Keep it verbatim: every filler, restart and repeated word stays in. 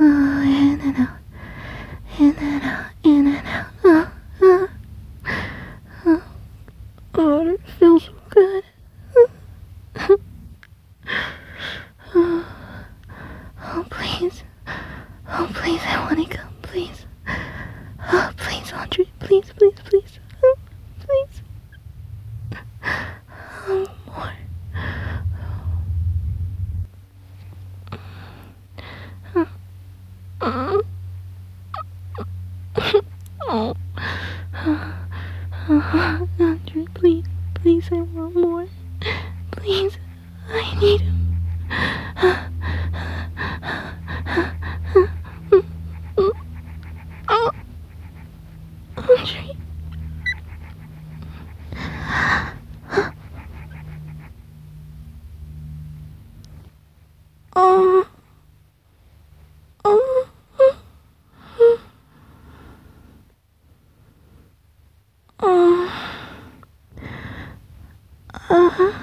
Oh, in and out, in and out, in and out. Oh, oh, oh, oh, it feels so good. Oh, oh, please. Oh, please, I want to come, please. Oh, please, Andre, please, please, please. Oh, please. Oh, more. Oh. Oh. Oh, Andre, please, please, I want more. Please, I need him. Oh, Andre. Oh. Oh. Oh. Uh-huh.